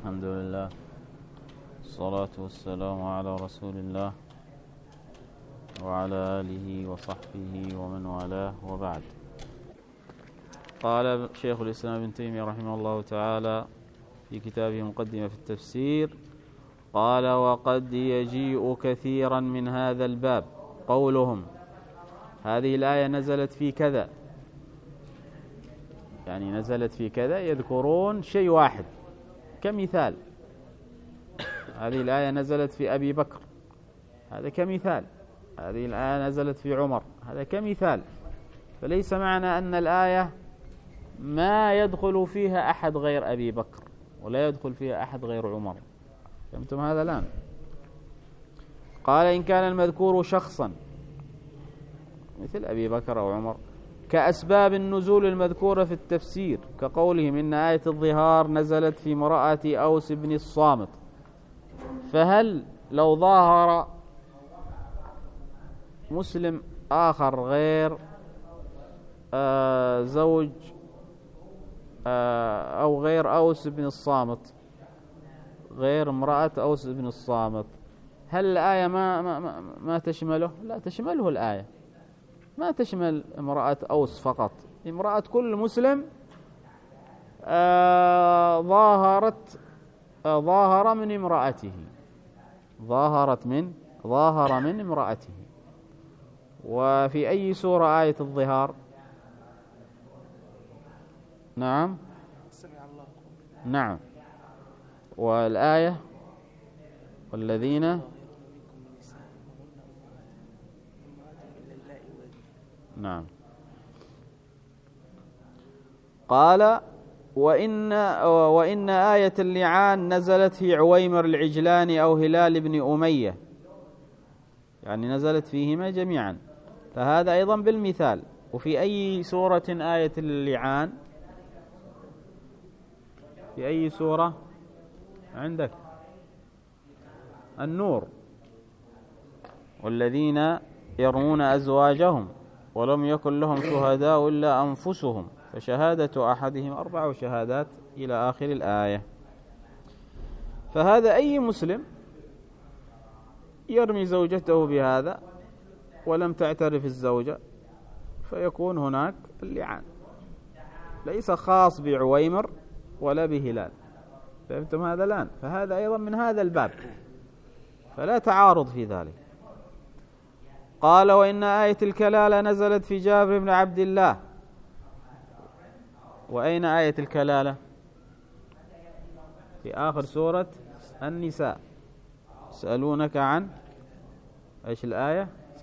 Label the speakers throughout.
Speaker 1: الحمد لله، الصلاة والسلام على رسول الله وعلى آله وصحبه ومن والاه، وبعد. قال شيخ الإسلام ابن تيمية رحمه الله تعالى في كتابه مقدمة في التفسير، قال: وقد يجيء كثيرا من هذا الباب قولهم هذه الآية نزلت في كذا، يعني نزلت في كذا، يذكرون شيء واحد كمثال. هذه الآية نزلت في أبي بكر، هذا كمثال. هذه الآية نزلت في عمر، هذا كمثال. فليس معنى أن الآية ما يدخل فيها أحد غير أبي بكر ولا يدخل فيها أحد غير عمر. فهمتم هذا الآن؟ قال: إن كان المذكور شخصا مثل أبي بكر أو عمر كأسباب النزول المذكورة في التفسير، كقولهم إن آية الظهار نزلت في امرأة أوس بن الصامت، فهل لو ظاهر مسلم آخر غير زوج أو غير أوس بن الصامت، غير امرأة أوس بن الصامت، هل الآية ما تشمله؟ لا تشمله الآية، ما تشمل امرأة أوس فقط، امرأة كل مسلم ظاهر من امرأته، ظاهر من امرأته. وفي أي سورة آية الظهار؟ نعم، نعم. والآية والذين، نعم. قال: وإن آية اللعان نزلت في عويمر العجلاني أو هلال بن أمية، يعني نزلت فيهما جميعا، فهذا أيضا بالمثال. وفي أي سورة آية اللعان؟ في أي سورة عندك؟ النور: والذين يرمون أزواجهم ولم يكن لهم شهداء إلا أنفسهم فشهادة أحدهم 4 شهادات إلى آخر الآية. فهذا أي مسلم يرمي زوجته بهذا ولم تعترف الزوجة فيكون هناك اللعان، ليس خاص بعويمر ولا بهلال. فهمتم هذا الآن؟ فهذا أيضا من هذا الباب، فلا تعارض في ذلك. قال: وإن آية الكلالة نزلت في جابر بن عبد الله. وأين آية الكلالة؟ في آخر سورة النساء. يسألونك عن إيش الآية؟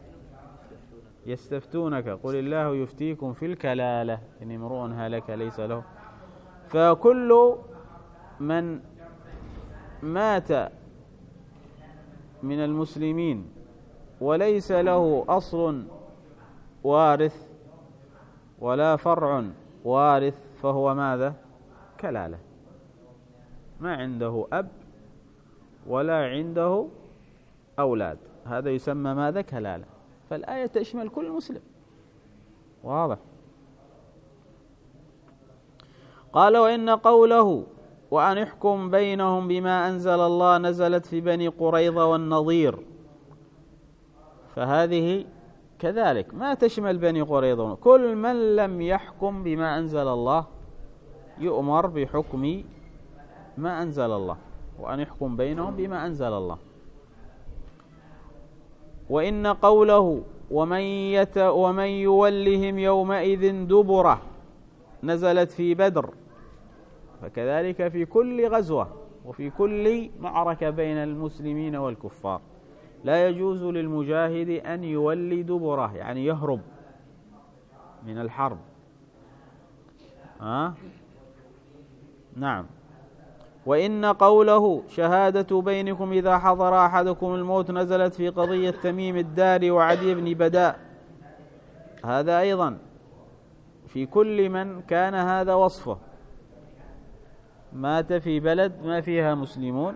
Speaker 1: يستفتونك قل الله يفتيكم في الكلالة إن امرؤ هلك ليس له. فكل من مات من المسلمين وليس له أصل وارث ولا فرع وارث فهو ماذا؟ كلالة، ما عنده أب ولا عنده أولاد، هذا يسمى ماذا؟ كلالة. فالآية تشمل كل مسلم، واضح. قال: وإن قوله وأن احكم بينهم بما أنزل الله نزلت في بني قريظة والنضير، فهذه كذلك ما تشمل بني قريظة. كل من لم يحكم بما أنزل الله يؤمر بحكم ما أنزل الله، وأن يحكم بينهم بما أنزل الله. وإن قوله ومن يولهم يومئذ دبره نزلت في بدر، فكذلك في كل غزوة وفي كل معركة بين المسلمين والكفار لا يجوز للمجاهد أن يولي دبره، يعني يهرب من الحرب. نعم. وإن قوله شهادة بينكم إذا حضر أحدكم الموت نزلت في قضية تميم الداري وعدي بن بداء، هذا أيضا في كل من كان هذا وصفه، مات في بلد ما فيها مسلمون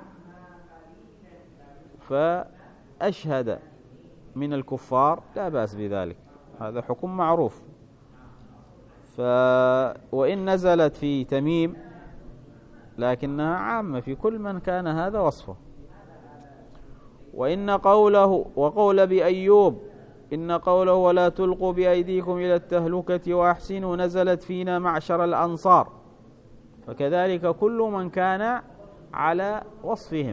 Speaker 1: فأشهد من الكفار لا بأس بذلك، هذا حكم معروف. وإن نزلت في تميم لكنها عامة في كل من كان هذا وصفه. وإن قوله وقول بأيوب إن قوله ولا تلقوا بأيديكم إلى التهلكة وأحسنوا نزلت فينا معشر الأنصار، فكذلك كل من كان على وصفهم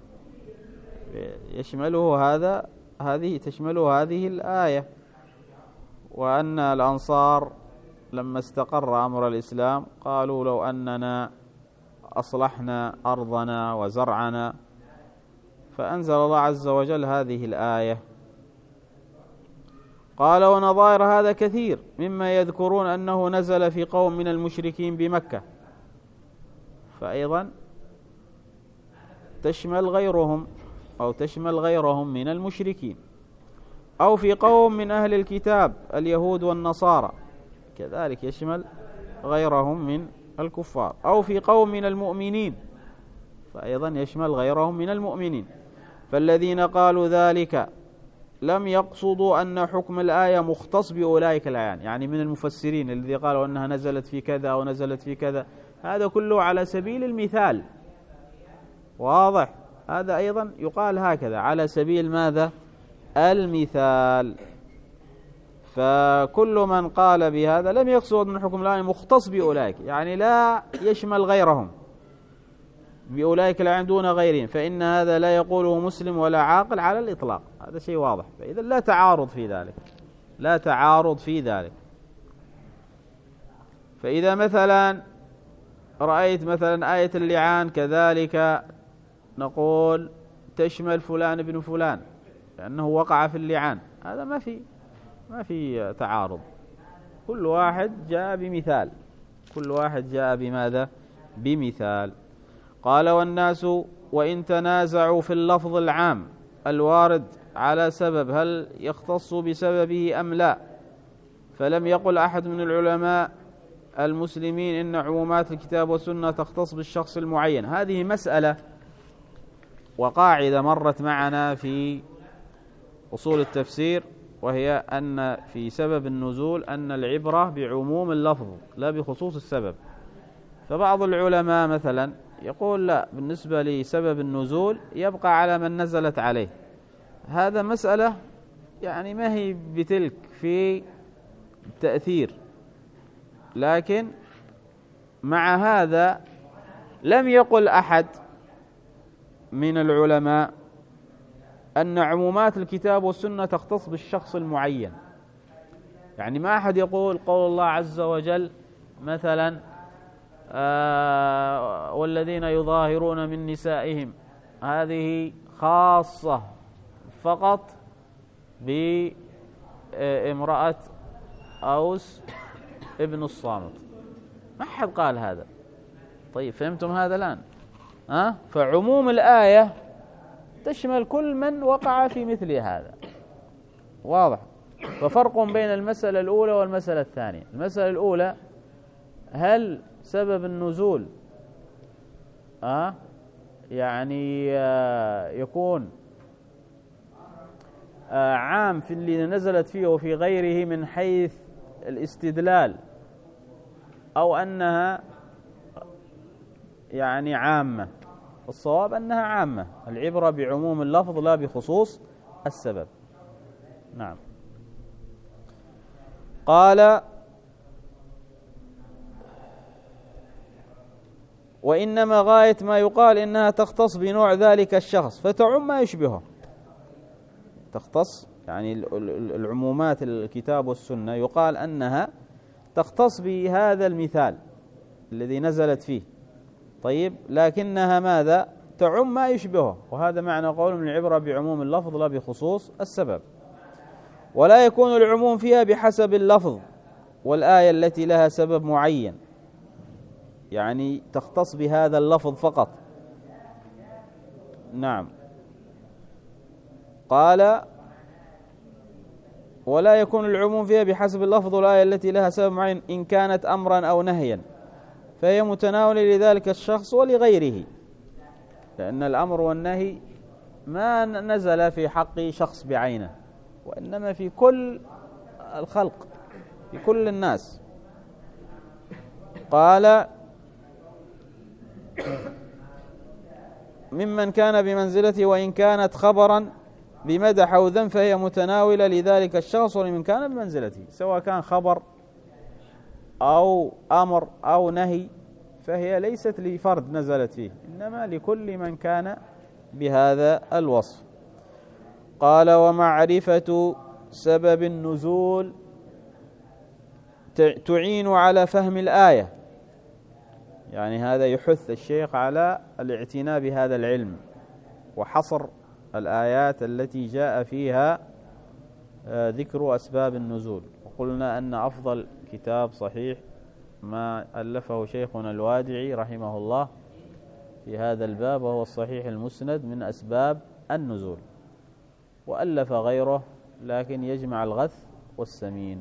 Speaker 1: يشمله تشمله هذه الآية. وأن الأنصار لما استقر أمر الإسلام قالوا لو أننا أصلحنا أرضنا وزرعنا، فأنزل الله عز وجل هذه الآية. قال ونظائر هذا كثير مما يذكرون أنه نزل في قوم من المشركين بمكة، فأيضا تشمل غيرهم أو تشمل غيرهم من المشركين، أو في قوم من أهل الكتاب اليهود والنصارى، كذلك يشمل غيرهم من الكفار، أو في قوم من المؤمنين، فأيضا يشمل غيرهم من المؤمنين. فالذين قالوا ذلك لم يقصدوا أن حكم الآية مختص بأولئك الأعيان، يعني من المفسرين الذي قالوا أنها نزلت في كذا أو نزلت في كذا، هذا كله على سبيل المثال، واضح؟ هذا أيضا يقال هكذا على سبيل ماذا؟ المثال. فكل من قال بهذا لم يقصد من حكم الآية مختص بأولئك، يعني لا يشمل غيرهم، بأولئك الأعيان دون غيرهم، فإن هذا لا يقوله مسلم ولا عاقل على الإطلاق، هذا شيء واضح. فإذا لا تعارض في ذلك، لا تعارض في ذلك. فإذا مثلا رأيت مثلا آية اللعان كذلك نقول تشمل فلان ابن فلان لأنه وقع في اللعان، هذا ما في تعارض، كل واحد جاء بمثال، كل واحد جاء بماذا؟ بمثال. قال والناس وإن تنازعوا في اللفظ العام الوارد على سبب هل يختص بسببه أم لا، فلم يقل أحد من العلماء المسلمين إن عمومات الكتاب والسنة تختص بالشخص المعين. هذه مسألة وقاعدة مرت معنا في أصول التفسير، وهي أن في سبب النزول أن العبرة بعموم اللفظ لا بخصوص السبب. فبعض العلماء مثلا يقول لا، بالنسبة لسبب النزول يبقى على من نزلت عليه. هذا مسألة يعني ما هي بتلك في التأثير، لكن مع هذا لم يقل أحد من العلماء أن عمومات الكتاب والسنة تختص بالشخص المعين. يعني ما أحد يقول قول الله عز وجل مثلا والذين يظاهرون من نسائهم هذه خاصة فقط بامرأة أوس ابن الصامت، ما أحد قال هذا. طيب فهمتم هذا الآن؟ فعموم الآية تشمل كل من وقع في مثل هذا، واضح؟ ففرق بين المسألة الأولى والمسألة الثانية. المسألة الأولى هل سبب النزول يعني يكون عام في اللي نزلت فيه وفي غيره من حيث الاستدلال، أو أنها يعني عامة؟ الصواب أنها عامة، العبرة بعموم اللفظ لا بخصوص السبب. نعم. قال وإنما غاية ما يقال إنها تختص بنوع ذلك الشخص فتعم ما يشبهه. تختص يعني العمومات الكتاب والسنة يقال أنها تختص بهذا المثال الذي نزلت فيه، طيب، لكنها ماذا؟ تعم ما يشبهه، وهذا معنى قول من العبرة بعموم اللفظ لا بخصوص السبب. ولا يكون العموم فيها بحسب اللفظ والآية التي لها سبب معين، يعني تختص بهذا اللفظ فقط. نعم. قال ولا يكون العموم فيها بحسب اللفظ والآية التي لها سبب معين إن كانت أمرا أو نهيا، فهي متناولة لذلك الشخص ولغيره، لأن الأمر والنهي ما نزل في حق شخص بعينه، وإنما في كل الخلق، في كل الناس. قال ممن كان بمنزلته، وإن كانت خبرا بمدح أو ذم فهي متناولة لذلك الشخص ولمن كان بمنزلته، سواء كان خبر أو أمر أو نهي فهي ليست لفرد نزلت فيه، إنما لكل من كان بهذا الوصف. قال: ومعرفة سبب النزول تعين على فهم الآية. يعني هذا يحث الشيخ على الاعتناء بهذا العلم وحصر الآيات التي جاء فيها ذكر أسباب النزول. وقلنا أن أفضل كتاب صحيح ما ألفه شيخنا الوادعي رحمه الله في هذا الباب، وهو الصحيح المسند من أسباب النزول، وألف غيره لكن يجمع الغث والسمين.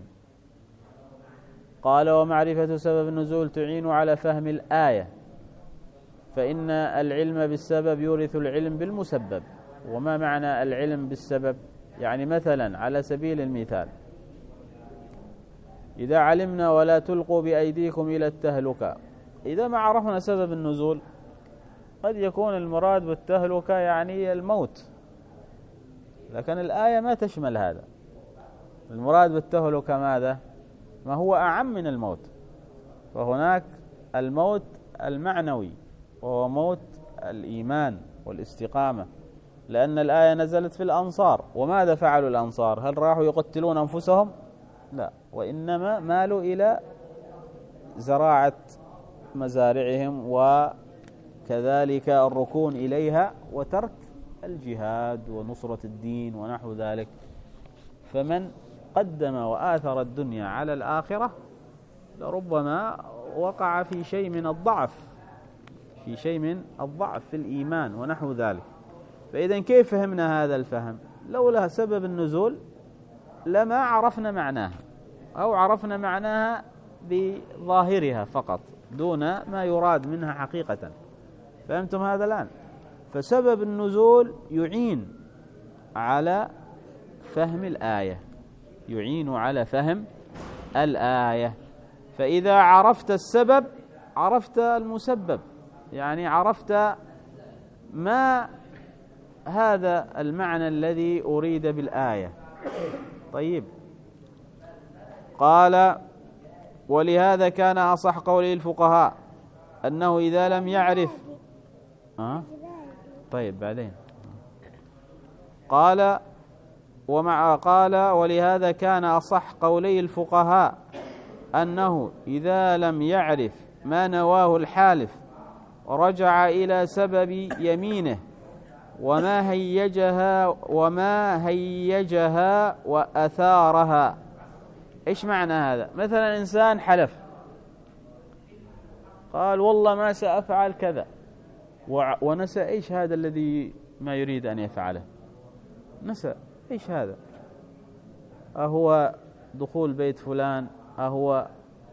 Speaker 1: قال: ومعرفة سبب النزول تعين على فهم الآية، فإن العلم بالسبب يورث العلم بالمسبب. وما معنى العلم بالسبب؟ يعني مثلا على سبيل المثال، إذا علمنا ولا تلقوا بأيديكم إلى التهلكة، إذا ما عرفنا سبب النزول قد يكون المراد بالتهلكة يعني الموت، لكن الآية ما تشمل هذا. المراد بالتهلكة ماذا؟ ما هو أعم من الموت. فهناك الموت المعنوي وهو موت الإيمان والاستقامة، لأن الآية نزلت في الأنصار. وماذا فعلوا الأنصار؟ هل راحوا يقتلون أنفسهم؟ لا، وإنما مالوا إلى زراعة مزارعهم وكذلك الركون إليها وترك الجهاد ونصرة الدين ونحو ذلك. فمن قدم وآثر الدنيا على الآخرة لربما وقع في شيء من الضعف، في الإيمان ونحو ذلك. فإذا كيف فهمنا هذا الفهم؟ لولا سبب النزول لما عرفنا معناها، أو عرفنا معناها بظاهرها فقط دون ما يراد منها حقيقة. فهمتم هذا الآن؟ فسبب النزول يعين على فهم الآية، يعين على فهم الآية. فإذا عرفت السبب عرفت المسبب، يعني عرفت ما هذا المعنى الذي أريد بالآية. طيب، قال: ولهذا كان أصح قولي الفقهاء أنه إذا لم يعرف طيب بعدين قال ولهذا كان أصح قولي الفقهاء أنه إذا لم يعرف ما نواه الحالف رجع إلى سبب يمينه وما هيجها وأثارها. إيش معنى هذا؟ مثلا إنسان حلف قال والله ما سأفعل كذا، ونسى إيش هذا الذي ما يريد أن يفعله، نسى إيش هذا، أهو دخول بيت فلان، أهو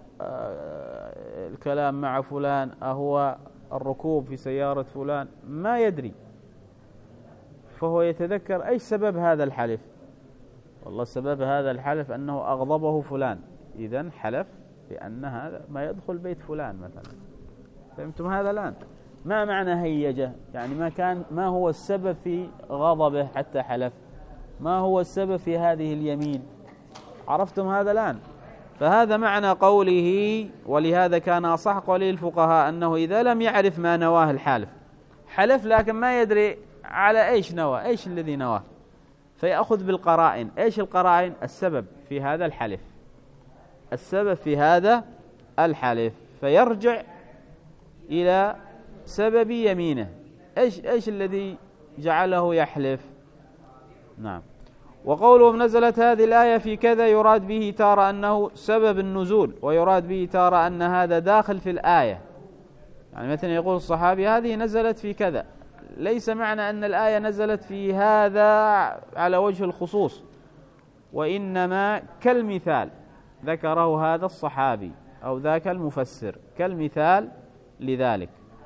Speaker 1: الكلام مع فلان، أهو الركوب في سيارة فلان، ما يدري. فهو يتذكر أي سبب هذا الحلف، والله سبب هذا الحلف أنه أغضبه فلان، إذن حلف بأن هذا ما يدخل بيت فلان مثلا. فهمتم هذا الآن؟ ما معنى هيجه؟ يعني ما هو السبب في غضبه حتى حلف؟ ما هو السبب في هذه اليمين؟ عرفتم هذا الآن؟ فهذا معنى قوله ولهذا كان أصح قولي الفقهاء أنه إذا لم يعرف ما نواه الحالف، حلف لكن ما يدري على إيش نوى، إيش الذي نواه، فيأخذ بالقرائن. إيش القرائن؟ السبب في هذا الحلف، السبب في هذا الحلف، فيرجع إلى سبب يمينه. إيش الذي جعله يحلف؟ نعم. وقوله نزلت هذه الآية في كذا يراد به تارة أنه سبب النزول، ويراد به تارة أن هذا داخل في الآية. يعني مثلا يقول الصحابي هذه نزلت في كذا، ليس معنى أن الآية نزلت في هذا على وجه الخصوص، وإنما كالمثال ذكره هذا الصحابي أو ذاك المفسر كالمثال لذلك.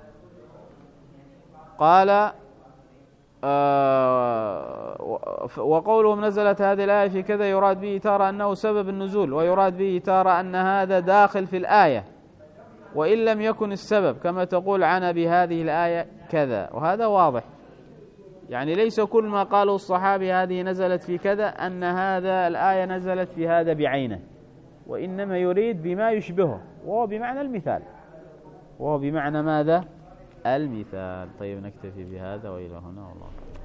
Speaker 1: قال وقولهم نزلت هذه الآية في كذا يراد به تارة أنه سبب النزول، ويراد به تارة أن هذا داخل في الآية، وإن لم يكن السبب كما تقول عن بهذه الآية كذا، وهذا واضح. يعني ليس كل ما قاله الصحابي هذه نزلت في كذا أن هذا الآية نزلت في هذا بعينه، وإنما يريد بما يشبهه، وهو بمعنى المثال، وهو بمعنى ماذا؟ المثال. طيب نكتفي بهذا وإلى هنا والله.